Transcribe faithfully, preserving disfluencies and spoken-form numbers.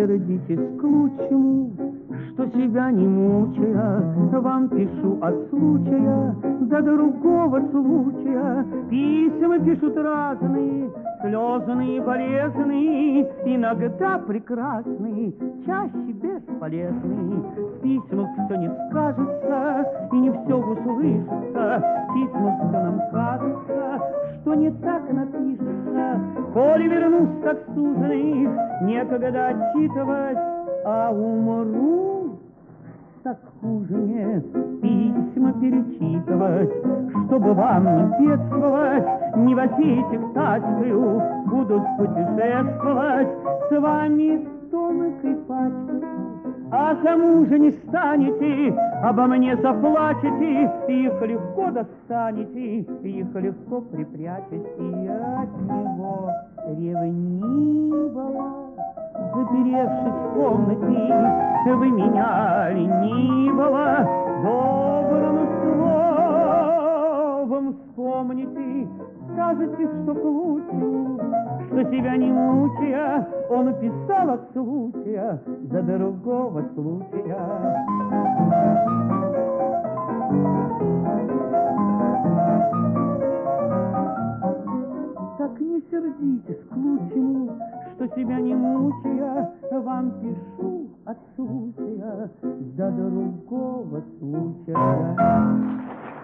сердитесь к лучшему, что себя не мучая, вам пишу от случая до другого случая. Письма пишут разные, слезные, болезные, иногда прекрасные, чаще бесполезные. В письмах все не скажется и не все услышится, в письмах все нам кажется, что не так напишется. Коли вернусь так суженый, некогда отчитывать, а умру, так хуже нет письма перечитывать. Чтобы вам не бедствовать, не возить тачкою, буду путешествовать с вами тонкой пачкой. А кому же не станете, обо мне заплачете, их легко достанете, их легко припрячете от него ревнивого. Заперевшись в комнате, вы меня ленивого добрым словом вспомните, скажете, что к лучшему, что себя не мучая, он писал от случая до другого случая. Так не сердитесь к лучшему, что себя не мучая, вам пишу от случая до другого случая.